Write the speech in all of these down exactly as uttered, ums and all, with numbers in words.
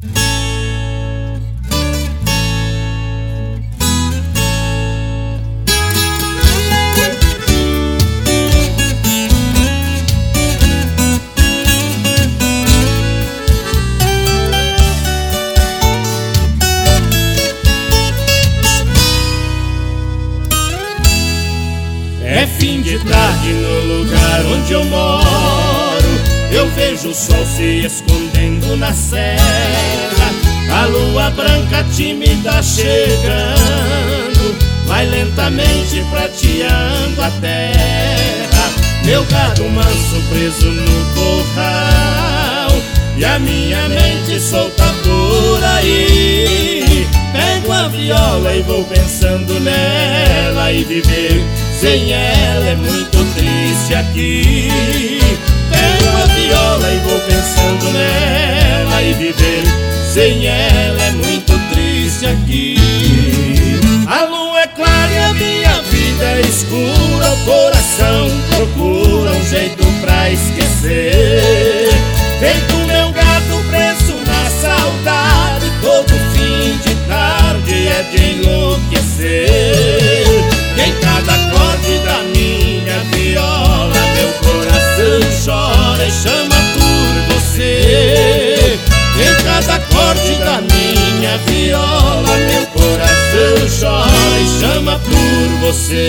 É fim de tarde no lugar onde eu moro, eu vejo o sol se escondendo na serra. A lua branca tímida chegando, vai lentamente prateando a terra. Meu gado manso preso no corral, e a minha mente solta por aí. Pego a viola e vou pensando nela, e viver sem ela é muito triste aqui. Pego a viola e vou pensando nela, e viver sem ela é muito triste aqui. A lua é clara e a minha vida é escura, o coração procura um jeito pra esquecer. Feito meu gato preso na saudade, todo fim de tarde é de enlouquecer. Em cada acorde da minha viola, meu coração chora e chama por você. Em cada acorde da minha viola, meu coração chora e chama por você.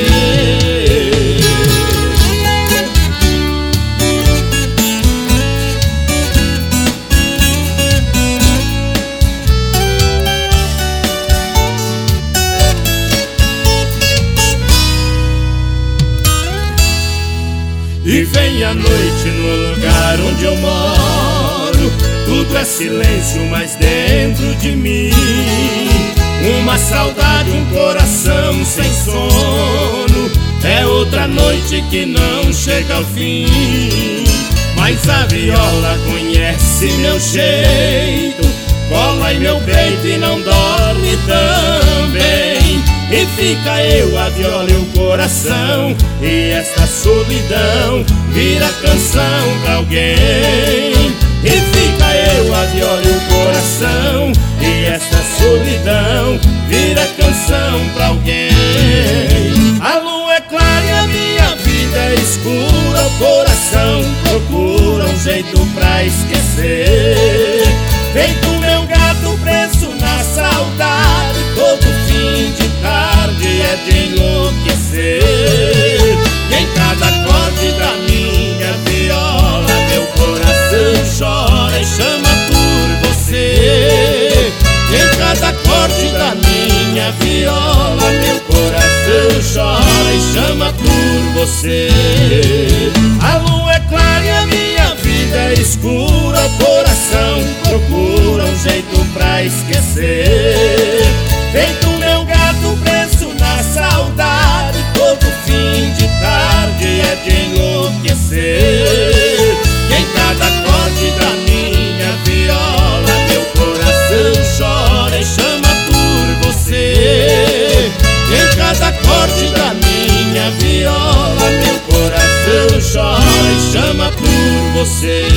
E vem a noite no lugar onde eu moro, tudo é silêncio, mas dentro de mim uma saudade, um coração sem sono. É outra noite que não chega ao fim, mas a viola conhece meu jeito, cola em meu peito e não dorme também. E fica eu, a viola e o coração, e esta solidão vira canção pra alguém. E fica eu, a viola e o coração, e esta solidão vira canção pra alguém. A lua é clara e a minha vida é escura, o coração procura um jeito pra esquecer. Feito meu gato preso na saudade, todo fim de tarde é de enlouquecer. E em cada acorde da minha viola, meu coração chora e chama por você. E em cada acorde da minha viola, meu coração chora e chama por você. A lua é clara e a minha vida é escura, o coração procura um jeito pra esquecer. Feito meu gato preso na saudade, todo fim de tarde é de enlouquecer. E em cada acorde da minha viola, meu coração chora e chama por você. E em cada acorde da minha viola, meu coração chora e chama por você.